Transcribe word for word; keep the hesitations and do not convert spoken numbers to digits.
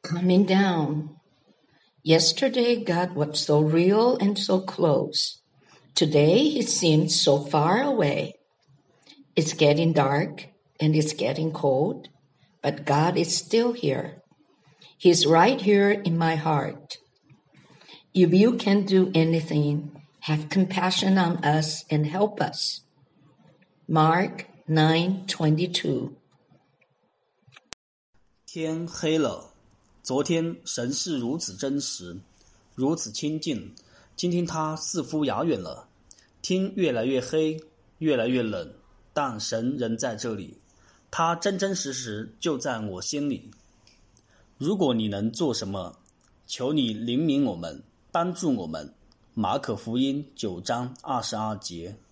coming down. Yesterday, God was so real and so close. Today, He seems so far away. It's getting dark and it's getting cold, but God is still here. He's right here in my heart. If you can do anything, have compassion on us and help us. Mark nine twenty-two. 天黑了，昨天神是如此真实，如此亲近，今天他似乎遥远了。天越来越黑，越来越冷，但神仍在这里，他真真实实就在我心里。如果你能做什么，求你怜悯我们，帮助我们。马可福音九章二十二节。